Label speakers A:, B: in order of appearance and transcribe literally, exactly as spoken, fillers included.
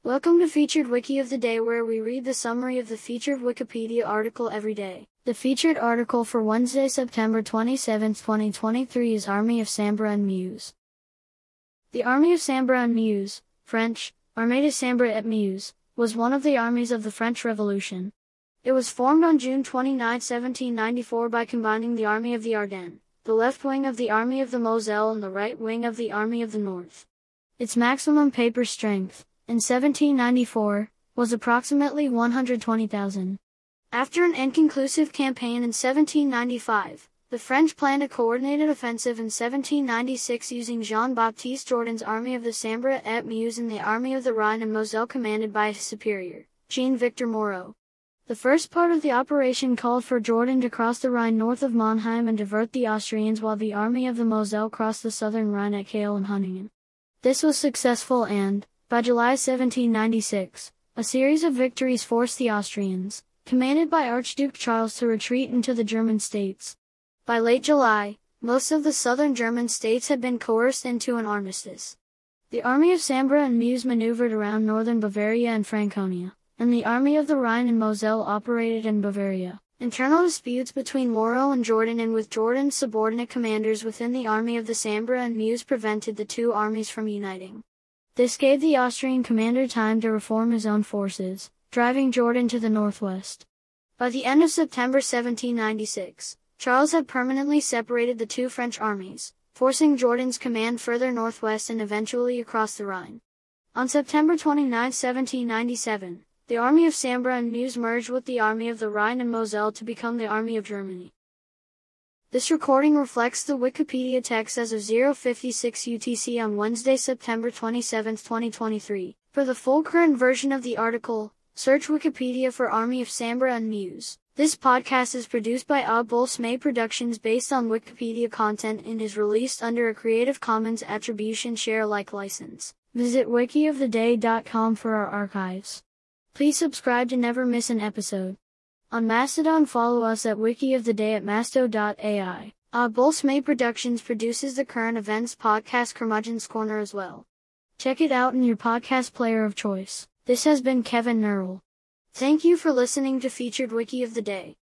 A: Welcome to Featured Wiki of the Day, where we read the summary of the featured Wikipedia article every day. The featured article for Wednesday, September twenty-seventh, twenty twenty-three is Army of Sambre and Meuse. The Army of Sambre and Meuse, French, Armée de Sambre et Meuse, was one of the armies of the French Revolution. It was formed on June twenty-ninth, seventeen ninety-four by combining the Army of the Ardennes, the left wing of the Army of the Moselle and the right wing of the Army of the North. Its maximum paper strength, in seventeen ninety-four, was approximately one hundred twenty thousand. After an inconclusive campaign in seventeen ninety-five, the French planned a coordinated offensive in seventeen ninety-six using Jean-Baptiste Jourdan's Army of the Sambre et Meuse and the Army of the Rhine and Moselle commanded by his superior, Jean-Victor Moreau. The first part of the operation called for Jourdan to cross the Rhine north of Mannheim and divert the Austrians, while the Army of the Moselle crossed the southern Rhine at Kehl and Hunningen. This was successful and, by July seventeen ninety-six, a series of victories forced the Austrians, commanded by Archduke Charles, to retreat into the German states. By late July, most of the southern German states had been coerced into an armistice. The Army of Sambre and Meuse maneuvered around northern Bavaria and Franconia, and the Army of the Rhine and Moselle operated in Bavaria. Internal disputes between Moreau and Jourdan and with Jourdan's subordinate commanders within the Army of the Sambre and Meuse prevented the two armies from uniting. This gave the Austrian commander time to reform his own forces, driving Jourdan to the northwest. By the end of September seventeen ninety-six, Charles had permanently separated the two French armies, forcing Jourdan's command further northwest and eventually across the Rhine. On September twenty-ninth, seventeen ninety-seven, the Army of Sambre and Meuse merged with the Army of the Rhine and Moselle to become the Army of Germany. This recording reflects the Wikipedia text as of zero fifty-six U T C on Wednesday, September twenty-seventh, twenty twenty-three. For the full current version of the article, search Wikipedia for Army of Sambre and Meuse. This podcast is produced by A Bolsme Productions based on Wikipedia content and is released under a Creative Commons Attribution Share Alike license. Visit wiki of the day dot com for our archives. Please subscribe to never miss an episode. On Mastodon, follow us at Wiki of the Day at masto dot A I. A Bolsme Productions produces the current events podcast Curmudgeon's Corner as well. Check it out in your podcast player of choice. This has been Kevin Nerl. Thank you for listening to Featured Wiki of the Day.